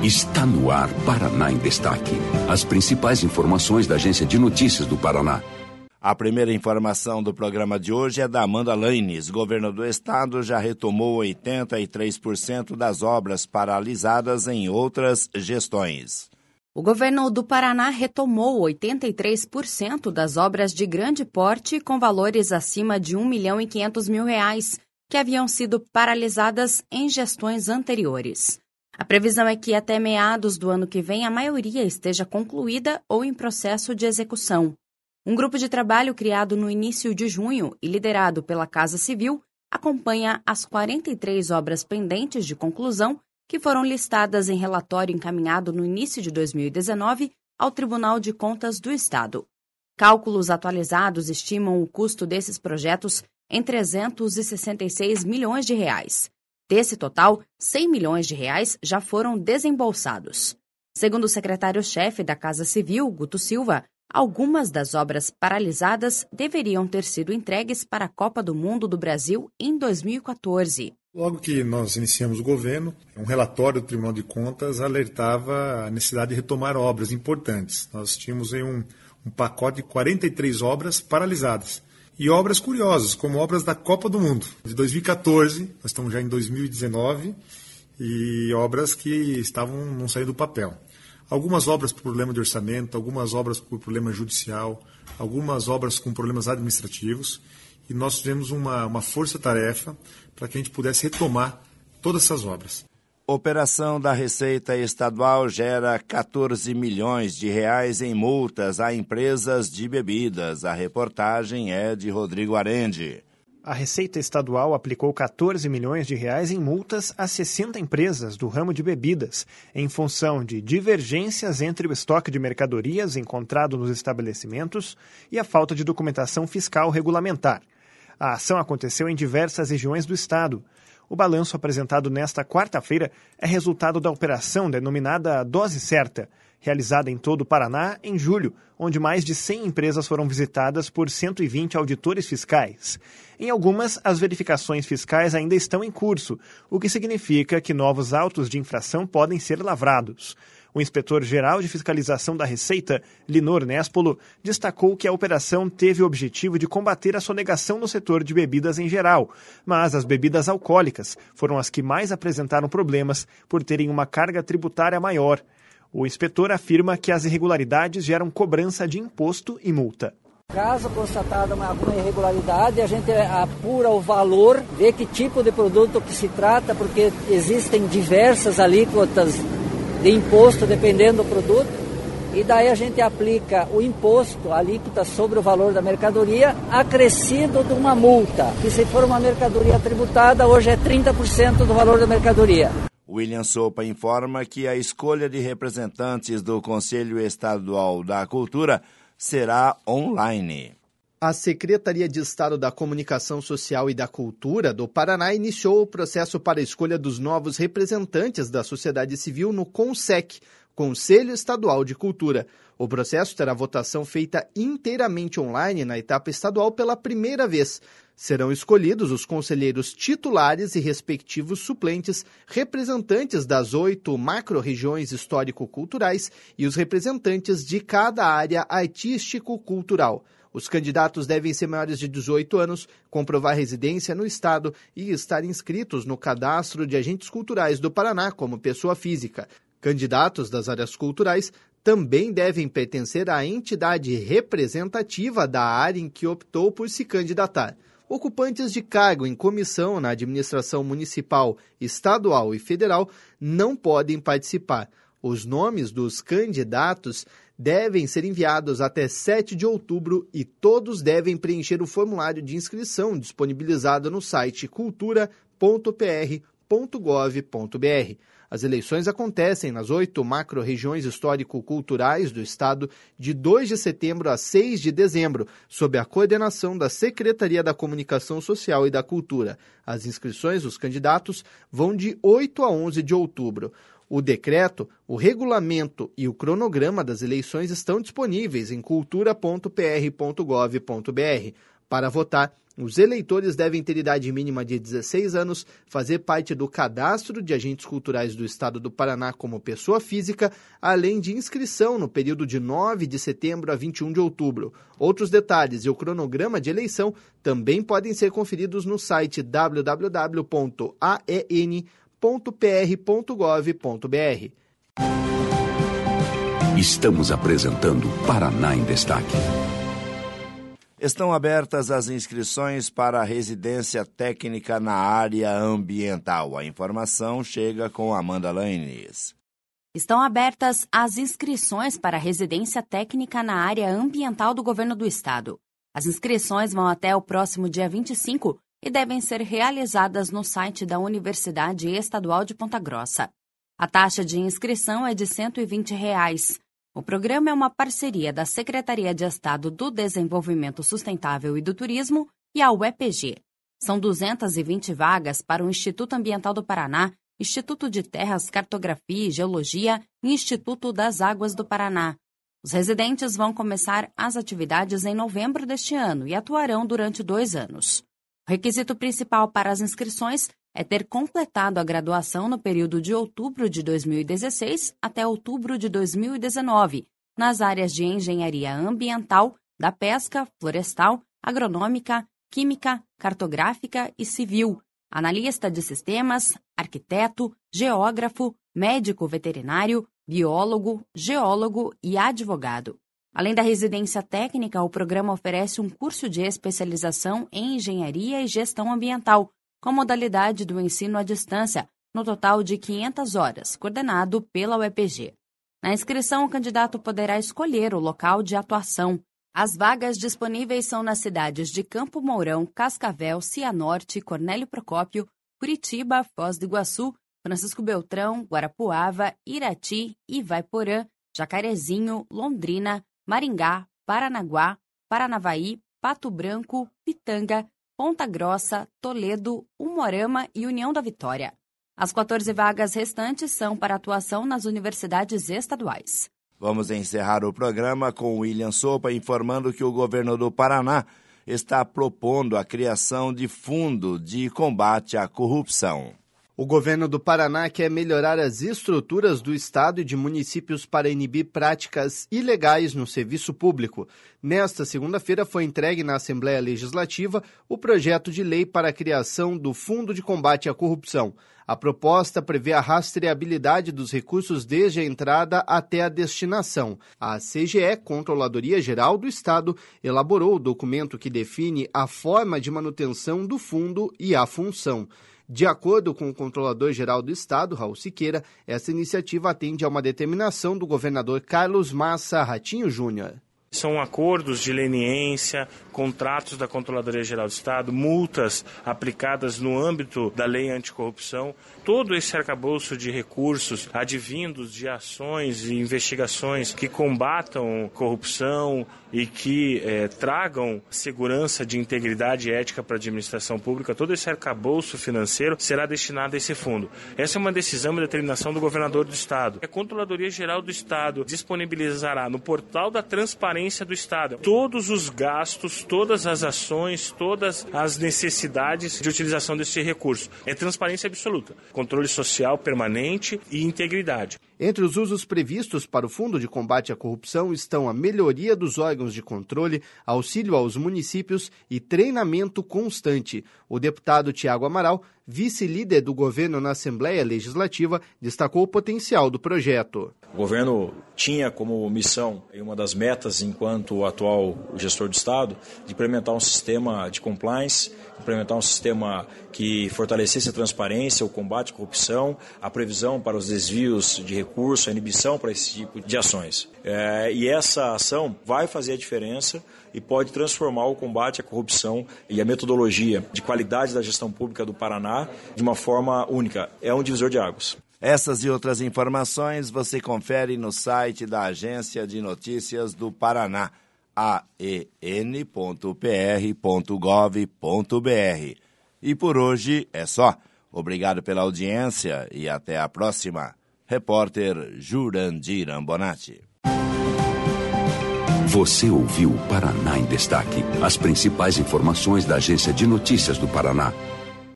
Está no ar Paraná em Destaque. As principais informações da Agência de Notícias do Paraná. A primeira informação do programa de hoje é da Amanda Laines. O governo do estado já retomou 83% das obras paralisadas em outras gestões. O governo do Paraná retomou 83% das obras de grande porte com valores acima de R$ 1.500.000, que haviam sido paralisadas em gestões anteriores. A previsão é que até meados do ano que vem a maioria esteja concluída ou em processo de execução. Um grupo de trabalho criado no início de junho e liderado pela Casa Civil acompanha as 43 obras pendentes de conclusão que foram listadas em relatório encaminhado no início de 2019 ao Tribunal de Contas do Estado. Cálculos atualizados estimam o custo desses projetos em R$ 366 milhões. Desse total, R$ 100 milhões já foram desembolsados. Segundo o secretário-chefe da Casa Civil, Guto Silva, algumas das obras paralisadas deveriam ter sido entregues para a Copa do Mundo do Brasil em 2014. Logo que nós iniciamos o governo, um relatório do Tribunal de Contas alertava a necessidade de retomar obras importantes. Nós tínhamos aí um pacote de 43 obras paralisadas. E obras curiosas, como obras da Copa do Mundo, de 2014, nós estamos já em 2019, e obras que não saindo do papel. Algumas obras por problema de orçamento, algumas obras por problema judicial, algumas obras com problemas administrativos, e nós tivemos uma força-tarefa para que a gente pudesse retomar todas essas obras. Operação da Receita Estadual gera 14 milhões de reais em multas a empresas de bebidas. A reportagem é de Rodrigo Arendi. A Receita Estadual aplicou 14 milhões de reais em multas a 60 empresas do ramo de bebidas, em função de divergências entre o estoque de mercadorias encontrado nos estabelecimentos e a falta de documentação fiscal regulamentar. A ação aconteceu em diversas regiões do estado. O balanço apresentado nesta quarta-feira é resultado da operação denominada Dose Certa, realizada em todo o Paraná em julho, onde mais de 100 empresas foram visitadas por 120 auditores fiscais. Em algumas, as verificações fiscais ainda estão em curso, o que significa que novos autos de infração podem ser lavrados. O inspetor-geral de fiscalização da Receita, Linor Nespolo, destacou que a operação teve o objetivo de combater a sonegação no setor de bebidas em geral, mas as bebidas alcoólicas foram as que mais apresentaram problemas por terem uma carga tributária maior. O inspetor afirma que as irregularidades geram cobrança de imposto e multa. Caso constatada alguma irregularidade, a gente apura o valor, vê que tipo de produto que se trata, porque existem diversas alíquotas de imposto dependendo do produto, e daí a gente aplica o imposto, a alíquota sobre o valor da mercadoria, acrescido de uma multa, que se for uma mercadoria tributada, hoje é 30% do valor da mercadoria. William Sopa informa que a escolha de representantes do Conselho Estadual da Cultura será online. A Secretaria de Estado da Comunicação Social e da Cultura do Paraná iniciou o processo para a escolha dos novos representantes da sociedade civil no CONSEC, Conselho Estadual de Cultura. O processo terá votação feita inteiramente online na etapa estadual pela primeira vez. Serão escolhidos os conselheiros titulares e respectivos suplentes, representantes das 8 macro-regiões histórico-culturais e os representantes de cada área artístico-cultural. Os candidatos devem ser maiores de 18 anos, comprovar residência no estado e estar inscritos no Cadastro de Agentes Culturais do Paraná como pessoa física. Candidatos das áreas culturais também devem pertencer à entidade representativa da área em que optou por se candidatar. Ocupantes de cargo em comissão na administração municipal, estadual e federal não podem participar. Os nomes dos candidatos devem ser enviados até 7 de outubro e todos devem preencher o formulário de inscrição disponibilizado no site cultura.pr.gov.br. As eleições acontecem nas 8 macro-regiões histórico-culturais do estado de 2 de setembro a 6 de dezembro, sob a coordenação da Secretaria da Comunicação Social e da Cultura. As inscrições dos candidatos vão de 8 a 11 de outubro. O decreto, o regulamento e o cronograma das eleições estão disponíveis em cultura.pr.gov.br. Para votar, Os eleitores devem ter idade mínima de 16 anos, fazer parte do cadastro de agentes culturais do Estado do Paraná como pessoa física, além de inscrição no período de 9 de setembro a 21 de outubro. Outros detalhes e o cronograma de eleição também podem ser conferidos no site www.aen.pr.gov.br. Estamos apresentando Paraná em Destaque. Estão abertas as inscrições para a residência técnica na área ambiental. A informação chega com Amanda Lanes. Estão abertas as inscrições para a residência técnica na área ambiental do Governo do Estado. As inscrições vão até o próximo dia 25 e devem ser realizadas no site da Universidade Estadual de Ponta Grossa. A taxa de inscrição é de R$ 120. O programa é uma parceria da Secretaria de Estado do Desenvolvimento Sustentável e do Turismo e a UEPG. São 220 vagas para o Instituto Ambiental do Paraná, Instituto de Terras, Cartografia e Geologia e Instituto das Águas do Paraná. Os residentes vão começar as atividades em novembro deste ano e atuarão durante 2 anos. O requisito principal para as inscrições é ter completado a graduação no período de outubro de 2016 até outubro de 2019, nas áreas de engenharia ambiental, da pesca, florestal, agronômica, química, cartográfica e civil, analista de sistemas, arquiteto, geógrafo, médico veterinário, biólogo, geólogo e advogado. Além da residência técnica, o programa oferece um curso de especialização em engenharia e gestão ambiental, com modalidade do ensino à distância, no total de 500 horas, coordenado pela UEPG. Na inscrição, o candidato poderá escolher o local de atuação. As vagas disponíveis são nas cidades de Campo Mourão, Cascavel, Cianorte, Cornélio Procópio, Curitiba, Foz do Iguaçu, Francisco Beltrão, Guarapuava, Irati, Ivaiporã, Jacarezinho, Londrina, Maringá, Paranaguá, Paranavaí, Pato Branco, Pitanga, Ponta Grossa, Toledo, Umuarama e União da Vitória. As 14 vagas restantes são para atuação nas universidades estaduais. Vamos encerrar o programa com William Sopa informando que o governo do Paraná está propondo a criação de fundo de combate à corrupção. O governo do Paraná quer melhorar as estruturas do Estado e de municípios para inibir práticas ilegais no serviço público. Nesta segunda-feira foi entregue na Assembleia Legislativa o projeto de lei para a criação do Fundo de Combate à Corrupção. A proposta prevê a rastreabilidade dos recursos desde a entrada até a destinação. A CGE, Controladoria Geral do Estado, elaborou o documento que define a forma de manutenção do fundo e a função. De acordo com o Controlador-Geral do Estado, Raul Siqueira, essa iniciativa atende a uma determinação do governador Carlos Massa Ratinho Júnior. São acordos de leniência, contratos da Controladoria Geral do Estado, multas aplicadas no âmbito da lei anticorrupção. Todo esse arcabouço de recursos advindos de ações e investigações que combatam corrupção e que tragam segurança de integridade e ética para a administração pública, todo esse arcabouço financeiro será destinado a esse fundo. Essa é uma decisão e determinação do governador do Estado. A Controladoria Geral do Estado disponibilizará no portal da transparência do Estado todos os gastos, todas as ações, todas as necessidades de utilização desse recurso. É transparência absoluta, controle social permanente e integridade. Entre os usos previstos para o Fundo de Combate à Corrupção estão a melhoria dos órgãos de controle, auxílio aos municípios e treinamento constante. O deputado Tiago Amaral, vice-líder do governo na Assembleia Legislativa, destacou o potencial do projeto. O governo tinha como missão, e uma das metas enquanto atual gestor do Estado, de implementar um sistema de compliance, implementar um sistema que fortalecesse a transparência, o combate à corrupção, a previsão para os desvios de recurso, a inibição para esse tipo de ações. E essa ação vai fazer a diferença e pode transformar o combate à corrupção e a metodologia de qualidade da gestão pública do Paraná de uma forma única. É um divisor de águas. Essas e outras informações você confere no site da Agência de Notícias do Paraná, aen.pr.gov.br. E por hoje é só. Obrigado pela audiência e até a próxima. Repórter Jurandir Ambonati. Você ouviu o Paraná em Destaque. As principais informações da Agência de Notícias do Paraná.